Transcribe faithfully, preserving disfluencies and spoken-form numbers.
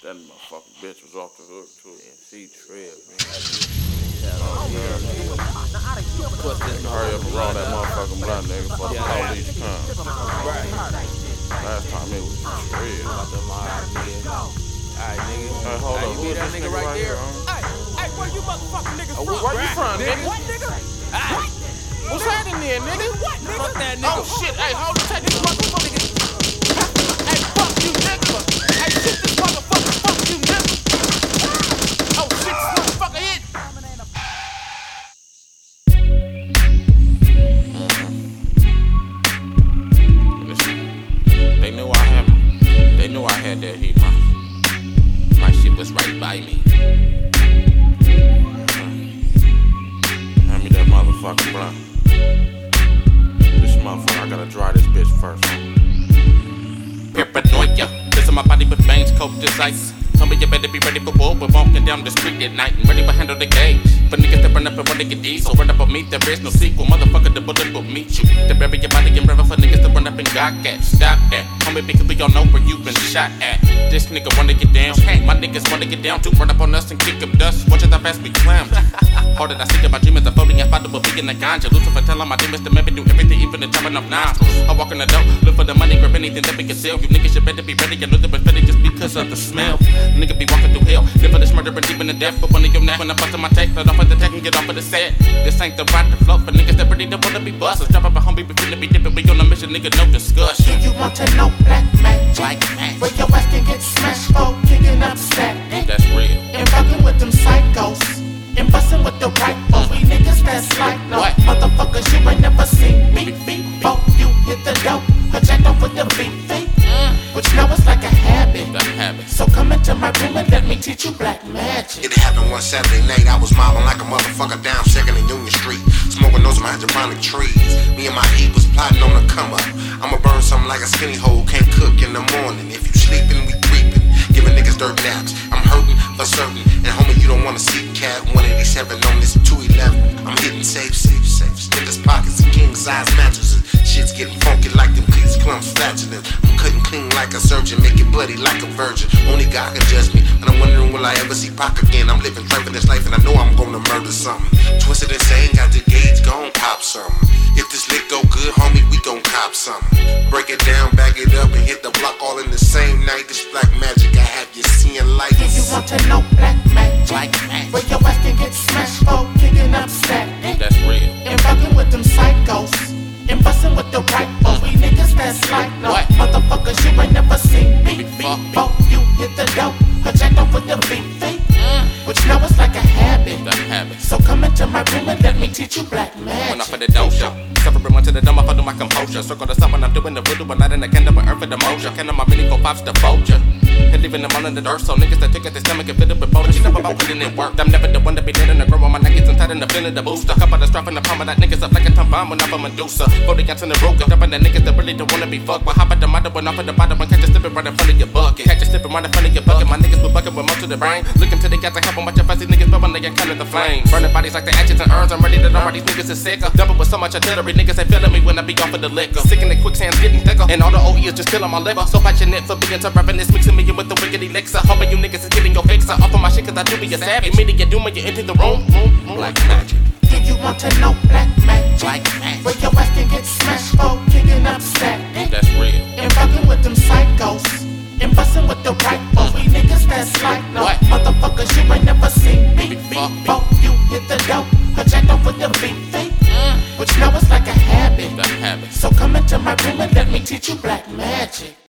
That motherfucking bitch was off the hook too. Yeah, she tripped, man. Hurry up and roll that motherfucking blunt, nigga, before the police come. Right. Last time it was tripped. About the mob, nigga. Alright, nigga. Hey, hold Hey, up, you who see is that this nigga nigga right right there? here, huh? Hey, hey, where you motherfucking niggas Oh, from? where you from, nigga? What, nigga? What? What's happening there, nigga? What, nigga? Fuck that nigga. Oh shit, hey, hold on, take this motherfucker. Hey, fuck you, nigga. Hey, shoot this motherfucker, fuck you, nigga. Oh shit, this motherfucker hit. Listen, they knew I had, they knew I had that heat, man. My shit was right by me. Hand me that motherfucking blunt. This motherfucker, I gotta dry this bitch first. Paranoia, this in my body with veins cold as ice. Tell me you better be ready for war. We're walking down the street at night and ready to handle the gauge. For niggas that run up and run to get these, so run up on me, there is no sequel. Motherfucker, the bullet will meet you. To bury your body in river for niggas that run up and got that. Stop that, homie, because we all know where you been shot at. This nigga wanna get down, my niggas wanna get down too. Run up on us and kick up dust. Watch how fast we climb. Hard that I see that my dream is unfolding and father will be in the ganja. Lucifer telling my demons to maybe do everything, even the chopping off nostrils. I walk in the door, look for the money, grab anything that we can sell. You niggas should better be ready, you know that we're ready just because of the smell. Nigga be walking through hell, live for this murder and deep in the death. But one of your neck when I bust on my tape, let off of the tech and get off of the set. This ain't the right to flow for niggas that ready to wanna be busters. Drop up a homie, we finna be dipping, we on a mission, nigga, no discussion. Do you want to know black magic? Like magic. Where your ass can get smashed for kicking up static That's real. and fucking with them psychos and busting with the right but we niggas that's like no What? motherfuckers you ain't never seen me before you hit the dope or jacked off with the beat feet which now it's like a habit. That habit. So come into my room and let me teach you black magic. It happened one Saturday night, I was mobbing like a motherfucker down second and Union Street. Smoking those hydroponic trees. Me and my heat was plotting on the come up. I'ma burn something like a skinny hole, can't cook in the morning. If you sleeping, we creeping, giving niggas dirt naps. I'm hurting for certain, and homie, you don't wanna see cat one eighty-seven on this two eleven. I'm hitting safe, safe, safe. Niggas pockets and king size mattresses. Shit's getting funky like them cleats, clumps, flatulent. I'm cutting clean like a surgeon, make it bloody like a virgin. Only God can judge me, and I'm wondering will I ever see Pac again. I'm living driving this life, and I know I'm gonna murder something. Twisted insane, got the gauge, gon' pop something. If this lick go good, homie, we gon' cop something. Break it down, back it up, and hit the block all in the same night. This black magic, I have you seeing lights. Do you want to know black magic? Like magic. Where your ass can get smashed for kicking up static That's real. and fucking with them psychos and busting with the right but we niggas that's like no What? motherfuckers you ain't never seen me Fuck. before you hit the dope or jacked off with the beat feet which now it's like a habit. That habit. So come into my room and let me teach you black When I magic. for the dojo, suffering one to the dome, I follow my composure. Circle the sun when I'm doing the voodoo, but not in the candle, but earth for the mojo. Can my mini go pops the vulture. And leaving them all in the dirt, so niggas that take at the stomach and fit up with bone. She never about putting in work. I'm never the one to be dead in the girl on my neck, and tight in the feeling the booster. Cup of the strap in the palm of that niggas up like a tom bomb when I'm a Medusa. Voting out in the road, dumping the niggas that really don't wanna be fucked. But hop at the mother when off at the bottom and catch a slipping right in front of your bucket. Catch a slipping right in front of your bucket. My niggas with bucket with most of the brain. Looking to the guys to help them watch your fussy niggas, but when they get kind of the flames. Burning bodies like the ashes and urns. I'm ready to know why these niggas is sicker. Dumping with so much artillery, niggas ain't feeling me when I be off of the liquor. Sick in the quicksands getting thicker, and all the O E is just killing my liver. So passionate for being tough, rapping this mixing me in with the wicked elixir. Hoping you niggas is getting your fixer. Off of my shit cause I do be a savage. Immediate doom when you enter the room. Black magic. Do you want to know black magic? Like magic. Where your ass can get smashed for kicking up static That's real. and fucking with them psychos and busting with the right but we niggas that's like no What? motherfuckers you ain't never seen me Fuck. before you hit the dope or jacked off with the beat feet which now it's like a habit. That habit. So come into my room and let me teach you black magic.